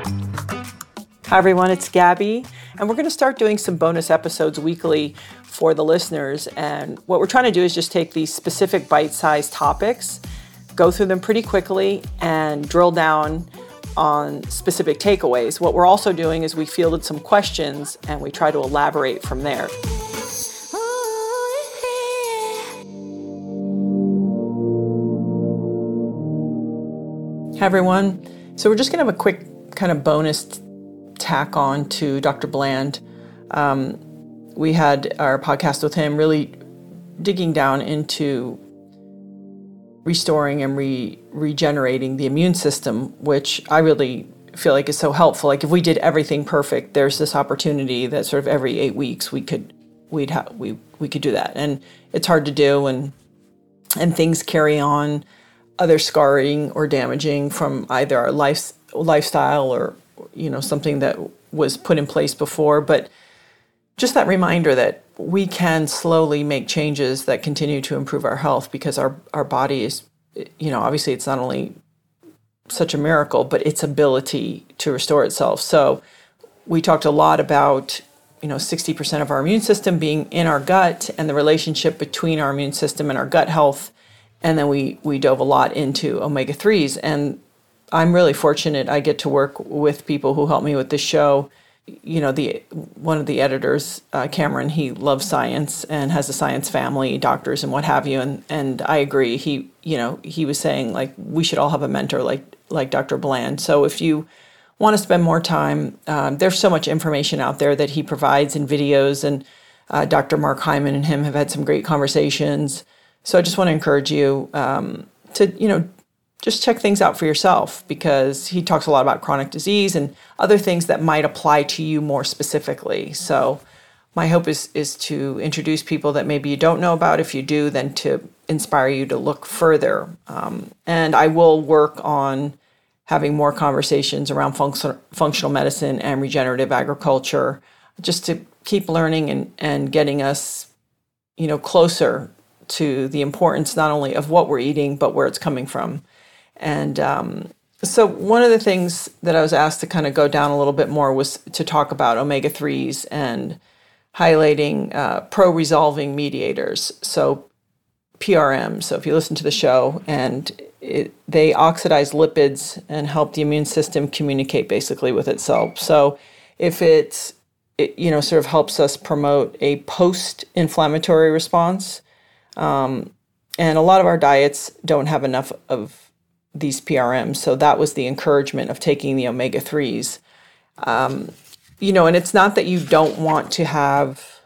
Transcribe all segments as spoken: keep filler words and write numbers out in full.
Hi everyone, it's Gabby, and we're going to start doing some bonus episodes weekly for the listeners. And what we're trying to do is just take these specific bite-sized topics, go through them pretty quickly, and drill down on specific takeaways. What we're also doing is we fielded some questions and we try to elaborate from there. Hi everyone. So we're just going to have a quick kind of bonus tack on to Doctor Bland. Um, we had our podcast with him really digging down into restoring and re- regenerating the immune system, which I really feel like is so helpful. Like if we did everything perfect, there's this opportunity that sort of every eight weeks we could we'd have we we could do that, and it's hard to do, and and things carry on, other scarring or damaging from either our life lifestyle or you know, something that was put in place before. But just that reminder that we can slowly make changes that continue to improve our health, because our, our body is, you know, obviously it's not only such a miracle, but its ability to restore itself. So we talked a lot about, you know, sixty percent of our immune system being in our gut and the relationship between our immune system and our gut health. And then we, we dove a lot into omega threes. And I'm really fortunate. I get to work with people who help me with this show. You know, the one of the editors, uh, Cameron, he loves science and has a science family, doctors and what have you. And and I agree. He, you know, he was saying like we should all have a mentor like like Doctor Bland. So if you want to spend more time, um, there's so much information out there that he provides in videos. And uh, Doctor Mark Hyman and him have had some great conversations. So I just want to encourage you um, to, you know, just check things out for yourself, because he talks a lot about chronic disease and other things that might apply to you more specifically. So my hope is is to introduce people that maybe you don't know about. If you do, then to inspire you to look further. Um, and I will work on having more conversations around function, functional medicine and regenerative agriculture, just to keep learning and, and getting us, you know, closer to the importance not only of what we're eating, but where it's coming from. And um, so one of the things that I was asked to kind of go down a little bit more was to talk about omega threes and highlighting uh, pro-resolving mediators, so P R Ms. So if you listen to the show, and it, they oxidize lipids and help the immune system communicate basically with itself. So if it's, it, you know, sort of helps us promote a post-inflammatory response, um, and a lot of our diets don't have enough of these P R Ms. So that was the encouragement of taking the omega threes. Um, you know, and it's not that you don't want to have,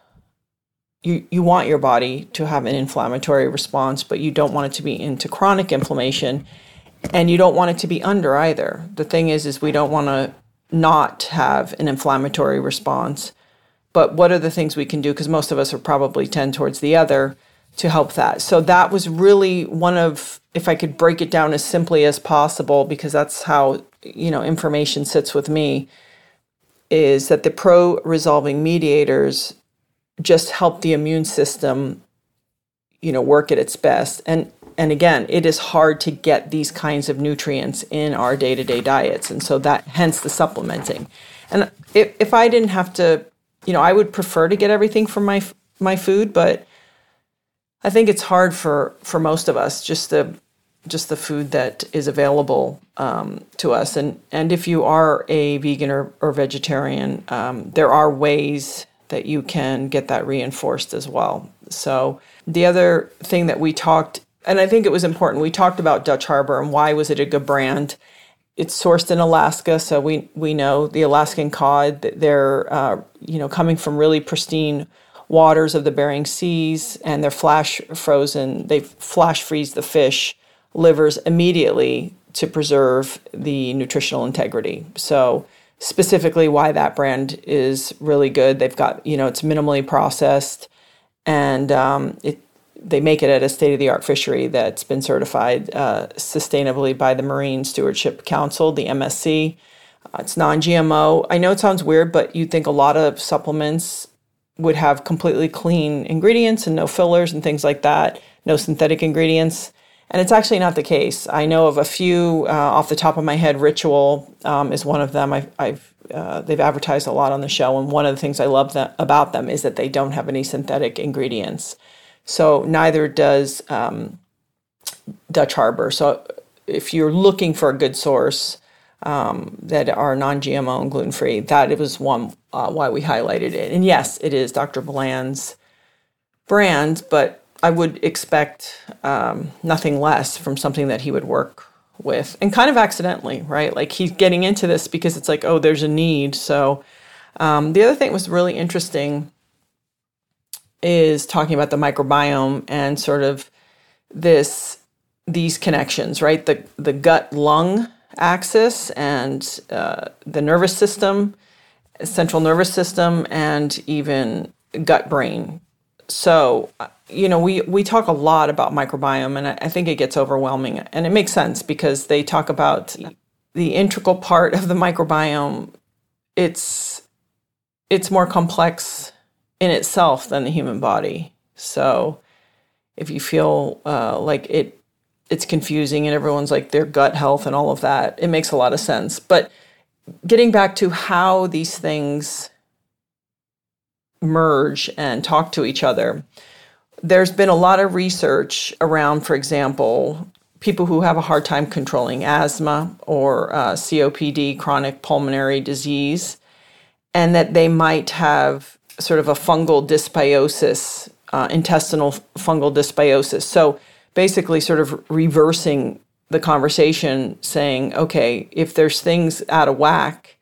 you, you want your body to have an inflammatory response, but you don't want it to be into chronic inflammation, and you don't want it to be under either. The thing is, is we don't want to not have an inflammatory response, but what are the things we can do? Because most of us are probably tend towards the other to help that. So that was really one of, if I could break it down as simply as possible, because that's how, you know, information sits with me, is that the pro-resolving mediators just help the immune system, you know, work at its best. And and again, it is hard to get these kinds of nutrients in our day-to-day diets. And so that, hence the supplementing. And if, if I didn't have to, you know, I would prefer to get everything from my my food, but I think it's hard for, for most of us, just the just the food that is available um, to us. And and if you are a vegan or, or vegetarian, um, there are ways that you can get that reinforced as well. So the other thing that we talked, and I think it was important, we talked about Dutch Harbor and why was it a good brand. It's sourced in Alaska, so we we know the Alaskan cod, they're uh, you know coming from really pristine waters of the Bering Seas, and they're flash frozen. They flash freeze the fish livers immediately to preserve the nutritional integrity. So specifically why that brand is really good. They've got, you know, it's minimally processed, and um, it they make it at a state-of-the-art fishery that's been certified uh, sustainably by the Marine Stewardship Council, the M S C. Uh, it's non-G M O. I know it sounds weird, but you'd think a lot of supplements would have completely clean ingredients and no fillers and things like that, no synthetic ingredients. And it's actually not the case. I know of a few uh, off the top of my head. Ritual um, is one of them. I've, I've uh, they've advertised a lot on the show, and one of the things I love that, about them is that they don't have any synthetic ingredients. So neither does um, Dutch Harbor. So if you're looking for a good source um, that are non-G M O and gluten-free, that was one uh, why we highlighted it. And yes, it is Doctor Bland's brand, but I would expect um, nothing less from something that he would work with, and kind of accidentally, right? Like he's getting into this because it's like, oh, there's a need. So um, the other thing that was really interesting is talking about the microbiome and sort of this these connections, right? The the gut-lung axis and uh, the nervous system, central nervous system, and even gut-brain. So, you know, we, we talk a lot about microbiome, and I, I think it gets overwhelming. And it makes sense because they talk about the integral part of the microbiome. It's it's more complex in itself than the human body. So if you feel uh, like it it's confusing and everyone's like their gut health and all of that, it makes a lot of sense. But getting back to how these things merge and talk to each other, there's been a lot of research around, for example, people who have a hard time controlling asthma or uh, C O P D, chronic pulmonary disease, and that they might have sort of a fungal dysbiosis, uh, intestinal fungal dysbiosis. So basically sort of reversing the conversation, saying, okay, if there's things out of whack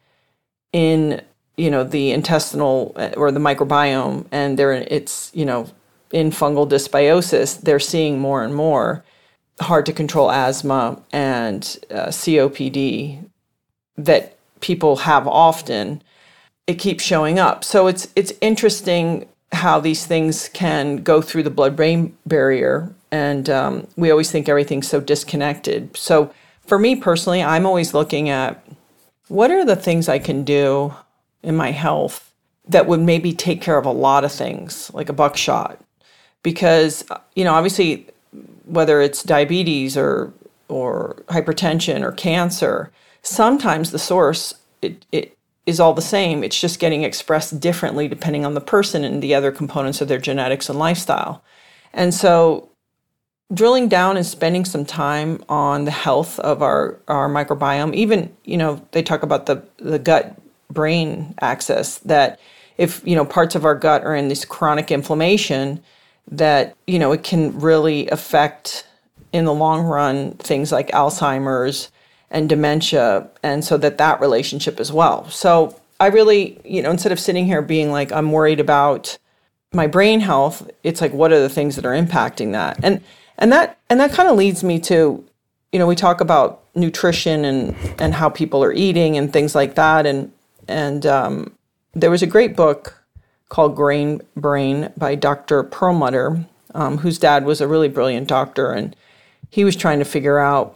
in you know, the intestinal or the microbiome, and they're it's, you know, in fungal dysbiosis, they're seeing more and more hard to control asthma and uh, C O P D that people have often. It keeps showing up. So it's it's interesting how these things can go through the blood-brain barrier, and um, we always think everything's so disconnected. So for me personally, I'm always looking at what are the things I can do in my health that would maybe take care of a lot of things, like a buckshot. Because, you know, obviously, whether it's diabetes or or hypertension or cancer, sometimes the source it, it is all the same. It's just getting expressed differently depending on the person and the other components of their genetics and lifestyle. And so drilling down and spending some time on the health of our, our microbiome, even, you know, they talk about the, the gut brain axis, that if, you know, parts of our gut are in this chronic inflammation, that, you know, it can really affect in the long run things like Alzheimer's and dementia, and so that that relationship as well. So I really, you know, instead of sitting here being like, I'm worried about my brain health, it's like, what are the things that are impacting that? And and that and that kind of leads me to, you know, we talk about nutrition and and how people are eating and things like that, and And um, there was a great book called Grain Brain by Doctor Perlmutter, um, whose dad was a really brilliant doctor, and he was trying to figure out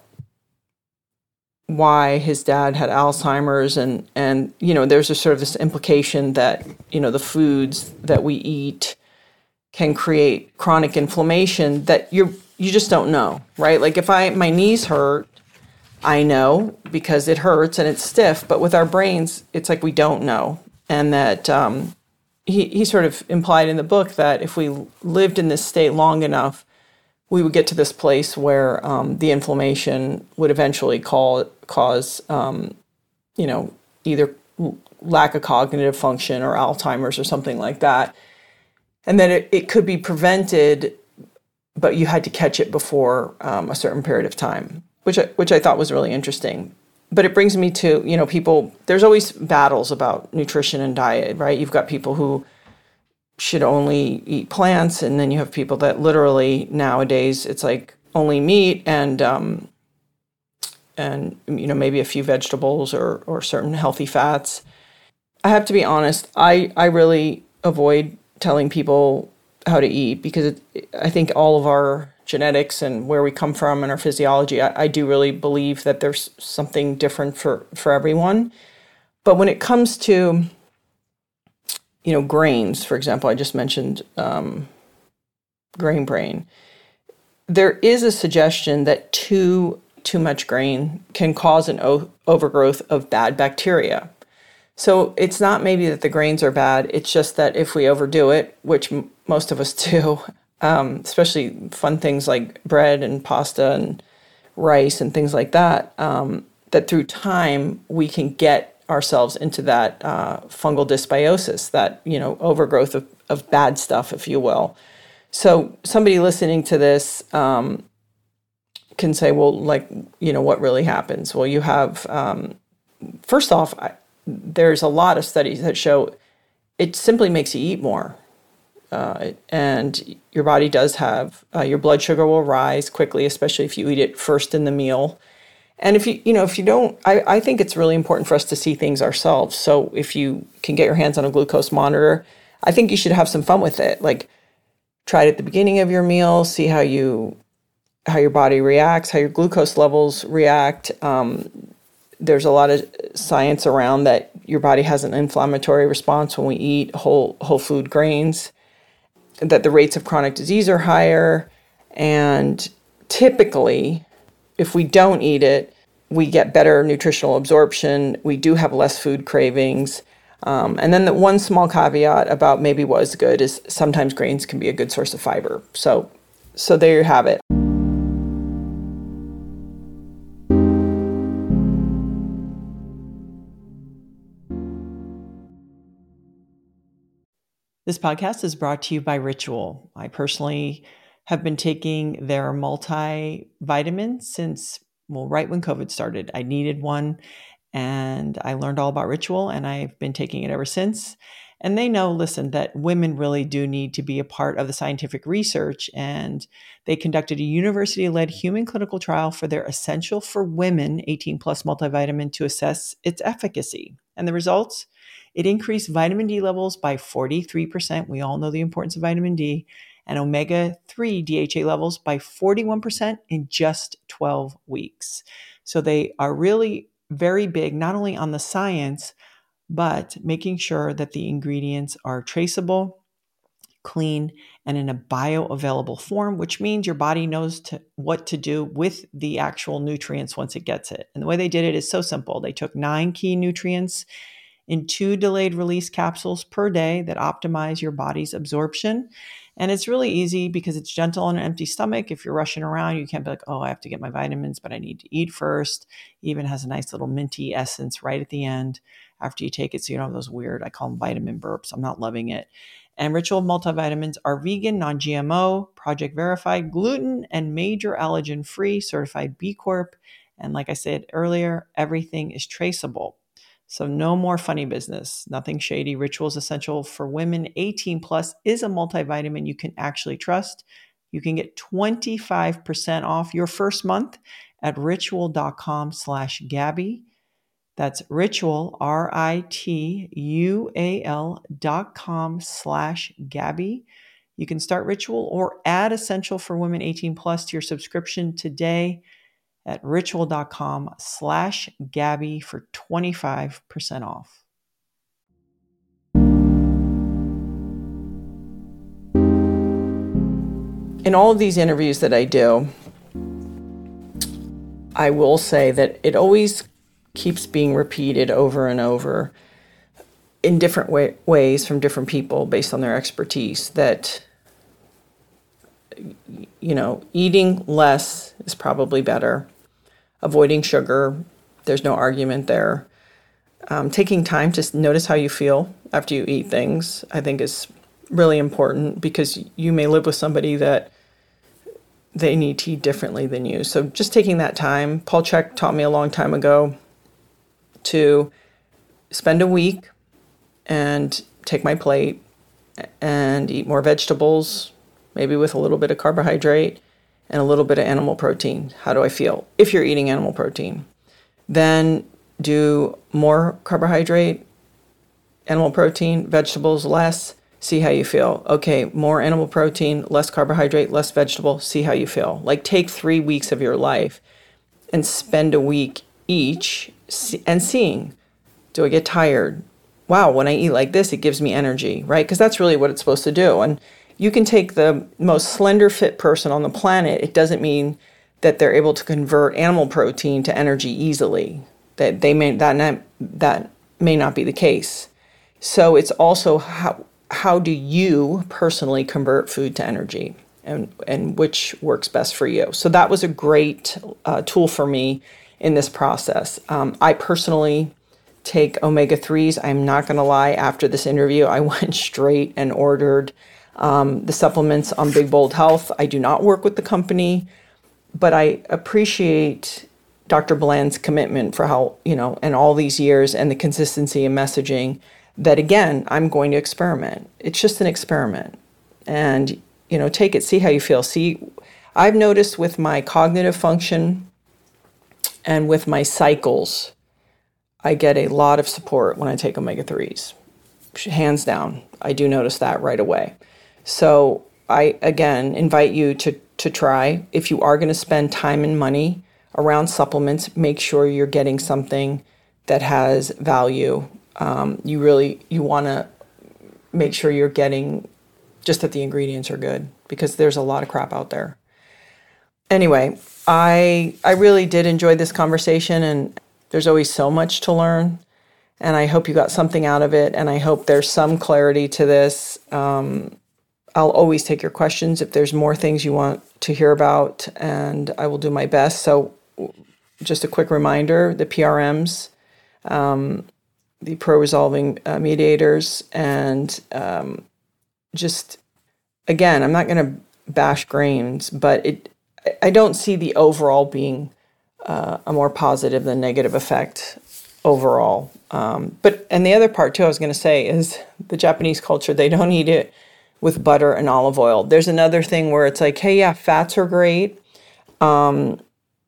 why his dad had Alzheimer's, and and you know, there's a sort of this implication that, you know, the foods that we eat can create chronic inflammation that you you just don't know, right? Like if I my knees hurt, I know because it hurts and it's stiff, but with our brains, it's like we don't know. And that um, he, he sort of implied in the book that if we lived in this state long enough, we would get to this place where um, the inflammation would eventually call, cause, um, you know, either lack of cognitive function or Alzheimer's or something like that. And that it, it could be prevented, but you had to catch it before um, a certain period of time. Which I, which I thought was really interesting. But it brings me to, you know, people, there's always battles about nutrition and diet, right? You've got people who should only eat plants, and then you have people that literally nowadays it's like only meat and, um, and you know, maybe a few vegetables or, or certain healthy fats. I have to be honest, I, I really avoid telling people how to eat because it, I think all of our genetics and where we come from and our physiology, I, I do really believe that there's something different for, for everyone. But when it comes to, you know, grains, for example, I just mentioned um, Grain Brain. there is a suggestion that too too much grain can cause an o- overgrowth of bad bacteria. So it's not maybe that the grains are bad. It's just that if we overdo it, which m- most of us do, um, especially fun things like bread and pasta and rice and things like that, um, that through time we can get ourselves into that uh, fungal dysbiosis, that, you know, overgrowth of, of bad stuff, if you will. So somebody listening to this um, can say, well, like, you know, what really happens? Well, you have, um, first off, I, there's a lot of studies that show it simply makes you eat more. Uh, and your body does have, uh, your blood sugar will rise quickly, especially if you eat it first in the meal. And if you, you know, if you don't, I, I think it's really important for us to see things ourselves. So if you can get your hands on a glucose monitor, I think you should have some fun with it. Like, try it at the beginning of your meal, see how you, how your body reacts, how your glucose levels react. Um, there's a lot of science around that your body has an inflammatory response when we eat whole whole food grains, that the rates of chronic disease are higher. And typically, if we don't eat it, we get better nutritional absorption. We do have less food cravings. Um, and then the one small caveat about maybe was good is sometimes grains can be a good source of fiber. So, so there you have it. This podcast is brought to you by Ritual. I personally have been taking their multivitamin since, well, right when COVID started. I needed one, and I learned all about Ritual, and I've been taking it ever since. And they know, listen, that women really do need to be a part of the scientific research, and they conducted a university-led human clinical trial for their Essential for Women eighteen plus multivitamin to assess its efficacy. And the results? It increased vitamin D levels by forty-three percent. We all know the importance of vitamin D. And omega three D H A levels by forty-one percent in just twelve weeks. So they are really very big, not only on the science, but making sure that the ingredients are traceable, clean, and in a bioavailable form, which means your body knows to, what to do with the actual nutrients once it gets it. And the way they did it is so simple. They took nine key nutrients in two delayed release capsules per day that optimize your body's absorption. And it's really easy because it's gentle on an empty stomach. If you're rushing around, you can't be like, oh, I have to get my vitamins, but I need to eat first. It even has a nice little minty essence right at the end after you take it. So you don't have those weird, I call them vitamin burps. I'm not loving it. And Ritual multivitamins are vegan, non-G M O, project verified, gluten and major allergen free, certified B Corp. And like I said earlier, everything is traceable. So no more funny business, nothing shady. Ritual's Essential for Women eighteen plus is a multivitamin you can actually trust. You can get twenty-five percent off your first month at ritual.com slash Gabby. That's Ritual, R I T U A L dot com slash Gabby. You can start Ritual or add Essential for Women eighteen plus to your subscription today at ritual.com slash Gabby for twenty-five percent off. In all of these interviews that I do, I will say that it always keeps being repeated over and over in different way, ways from different people based on their expertise that, you know, eating less is probably better. Avoiding sugar, there's no argument there. Um, taking time to notice how you feel after you eat things, I think is really important because you may live with somebody that they need to eat differently than you. So just taking that time, Paul Chek taught me a long time ago to spend a week and take my plate and eat more vegetables, maybe with a little bit of carbohydrate and a little bit of animal protein. How do I feel? If you're eating animal protein, then do more carbohydrate, animal protein, vegetables, less, see how you feel. Okay, more animal protein, less carbohydrate, less vegetable, see how you feel. Like take three weeks of your life and spend a week each and seeing, do I get tired? Wow, when I eat like this, it gives me energy, right? Because that's really what it's supposed to do. And you can take the most slender fit person on the planet. It doesn't mean that they're able to convert animal protein to energy easily. That they may that not, that may not be the case. So it's also how how do you personally convert food to energy, and and which works best for you. So that was a great uh, tool for me in this process. Um, I personally take omega threes. I'm not going to lie. After this interview, I went straight and ordered um, the supplements on Big Bold Health. I do not work with the company, but I appreciate Doctor Bland's commitment for how, you know, and all these years and the consistency in messaging that, again, I'm going to experiment. It's just an experiment. And, you know, take it, see how you feel. See, I've noticed with my cognitive function and with my cycles, I get a lot of support when I take omega threes. Hands down, I do notice that right away. So I, again, invite you to, to try. If you are going to spend time and money around supplements, make sure you're getting something that has value. Um, you really, you want to make sure you're getting just that the ingredients are good, because there's a lot of crap out there. Anyway, I I really did enjoy this conversation, and there's always so much to learn, and I hope you got something out of it, and I hope there's some clarity to this. Um, I'll always take your questions if there's more things you want to hear about, and I will do my best. So just a quick reminder, the P R Ms, um, the pro-resolving uh, mediators, and um, just, again, I'm not going to bash grains, but it I don't see the overall being uh, a more positive than negative effect overall. Um, but, and the other part too, I was going to say, is the Japanese culture, they don't eat it with butter and olive oil. There's another thing where it's like, hey, yeah, fats are great. Um,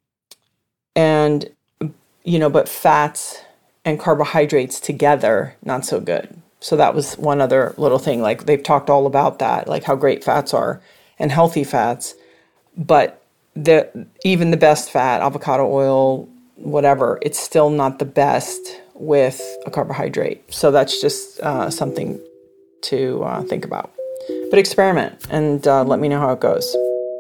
and, you know, but fats and carbohydrates together, not so good. So that was one other little thing. Like, they've talked all about that, like how great fats are and healthy fats, but the even the best fat, avocado oil, whatever, it's still not the best with a carbohydrate. So that's just uh, something to uh, think about. But experiment and uh, let me know how it goes.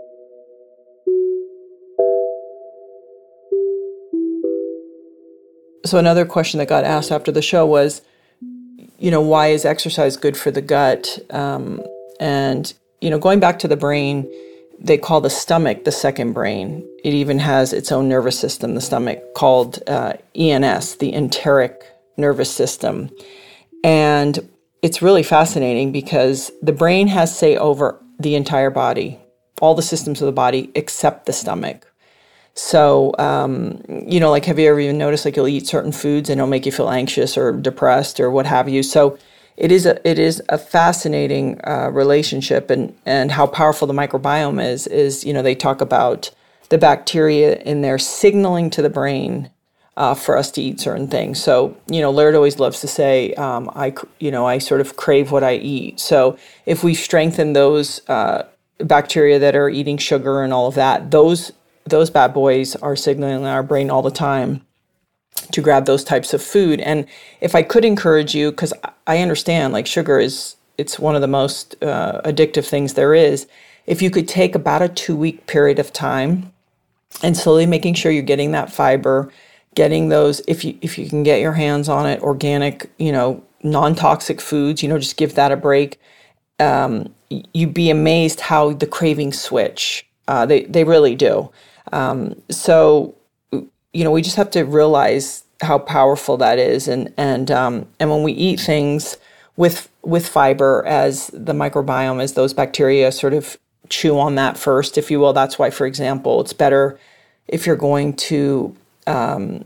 So another question that got asked after the show was, you know, why is exercise good for the gut? Um, and, you know, going back to the brain, they call the stomach the second brain. It even has its own nervous system, the stomach, called uh, E N S, the enteric nervous system. And it's really fascinating because the brain has say over the entire body, all the systems of the body except the stomach. So, um, you know, like, have you ever even noticed, like, you'll eat certain foods and it'll make you feel anxious or depressed or what have you? So it is a, it is a fascinating uh, relationship, and, and how powerful the microbiome is, is, you know, they talk about the bacteria in there signaling to the brain uh, for us to eat certain things. So, you know, Laird always loves to say, um, I, you know, I sort of crave what I eat. So if we strengthen those uh, bacteria that are eating sugar and all of that, those those bad boys are signaling our brain all the time to grab those types of food. And if I could encourage you, because I understand, like, sugar is, it's one of the most uh, addictive things there is. If you could take about a two week period of time and slowly making sure you're getting that fiber, getting those, if you, if you can get your hands on it, organic, you know, non-toxic foods, you know, just give that a break. Um, you'd be amazed how the cravings switch. Uh, they, they really do. Um, so, you know, we just have to realize how powerful that is. And, and, um, and when we eat things with, with fiber, as the microbiome, as those bacteria sort of chew on that first, if you will, that's why, for example, it's better if you're going to, um,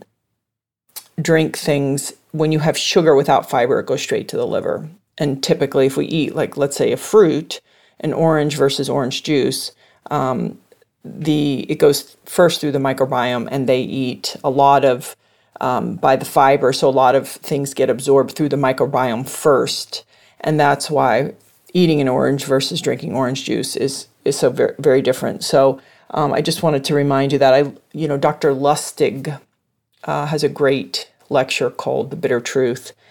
drink things when you have sugar without fiber, it goes straight to the liver. And typically if we eat, like, let's say a fruit, an orange versus orange juice, um, the it goes first through the microbiome, and they eat a lot of um, by the fiber, so a lot of things get absorbed through the microbiome first, and that's why eating an orange versus drinking orange juice is is so very very different. So um, I just wanted to remind you that I you know Doctor Lustig uh, has a great lecture called "The Bitter Truth,"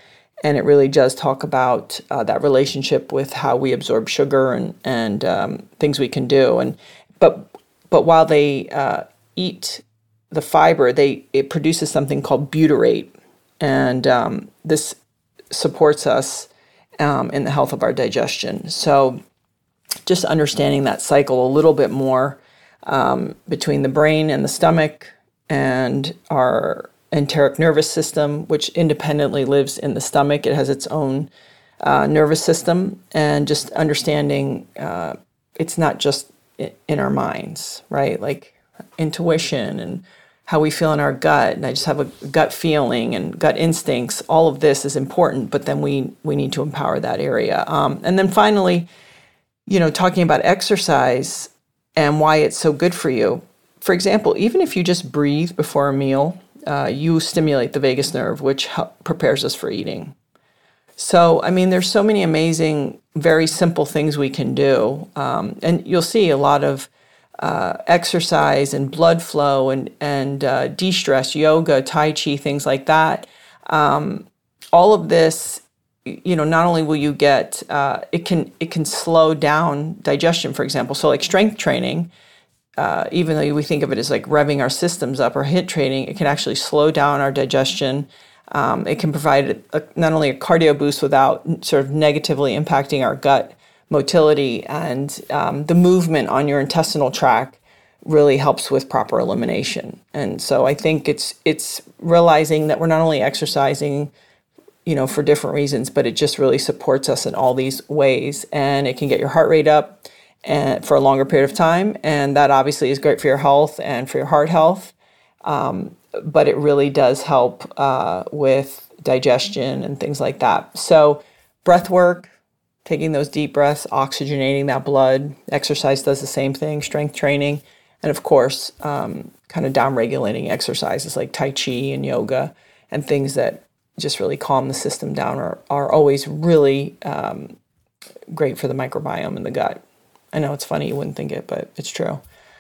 And it really does talk about uh, that relationship with how we absorb sugar and, and um, things we can do. And but but while they uh, eat the fiber, they it produces something called butyrate. And um, this supports us um, in the health of our digestion. So just understanding that cycle a little bit more um, between the brain and the stomach and our enteric nervous system, which independently lives in the stomach. It has its own uh, nervous system, and just understanding uh, it's not just in our minds, right? Like intuition and how we feel in our gut, and I just have a gut feeling and gut instincts. All of this is important, but then we we need to empower that area. Um, and then finally, you know, talking about exercise and why it's so good for you. For example, even if you just breathe before a meal, uh, you stimulate the vagus nerve, which help, prepares us for eating. So, I mean, there's so many amazing, very simple things we can do. Um, and you'll see a lot of uh, exercise and blood flow and, and uh, de-stress, yoga, Tai Chi, things like that. Um, all of this, you know, not only will you get, uh, it can it can slow down digestion, for example. So like strength training, uh, even though we think of it as like revving our systems up, or HIIT training, it can actually slow down our digestion. Um, it can provide a, not only a cardio boost without sort of negatively impacting our gut motility, and um, the movement on your intestinal tract really helps with proper elimination. And so I think it's it's realizing that we're not only exercising, you know, for different reasons, but it just really supports us in all these ways. And it can get your heart rate up and for a longer period of time. And that obviously is great for your health and for your heart health. Um, but it really does help uh, with digestion and things like that. So breath work, taking those deep breaths, oxygenating that blood. Exercise does the same thing, strength training. And of course, um, kind of down-regulating exercises like Tai Chi and yoga and things that just really calm the system down are, are always really um, great for the microbiome in the gut. I know it's funny, you wouldn't think it, but it's true.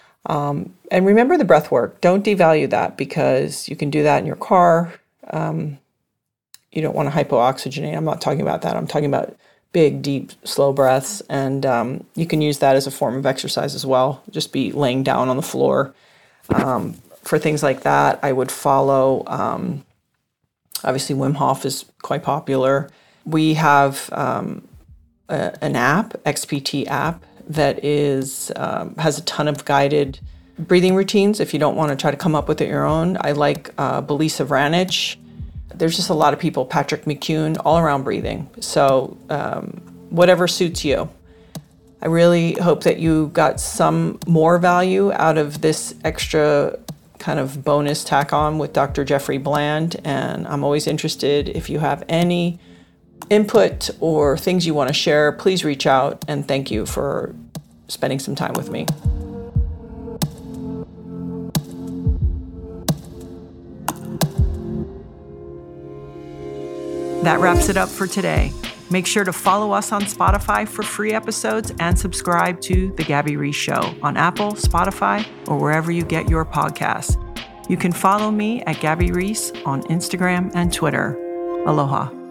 Um, and remember the breath work. Don't devalue that, because you can do that in your car. Um, you don't want to hypooxygenate. I'm not talking about that. I'm talking about big, deep, slow breaths. And um, you can use that as a form of exercise as well. Just be laying down on the floor. Um, for things like that, I would follow... Um, Obviously, Wim Hof is quite popular. We have um, a, an app, X P T app, that is um, has a ton of guided breathing routines if you don't want to try to come up with it your own. I like uh, Belisa Vranich. There's just a lot of people, Patrick McCune, all around breathing. So um, whatever suits you. I really hope that you got some more value out of this extra kind of bonus tack on with Doctor Jeffrey Bland. And I'm always interested, if you have any input or things you want to share, please reach out, and thank you for spending some time with me. That wraps it up for today. Make sure to follow us on Spotify for free episodes, and subscribe to The Gabby Reece Show on Apple, Spotify, or wherever you get your podcasts. You can follow me at Gabby Reece on Instagram and Twitter. Aloha.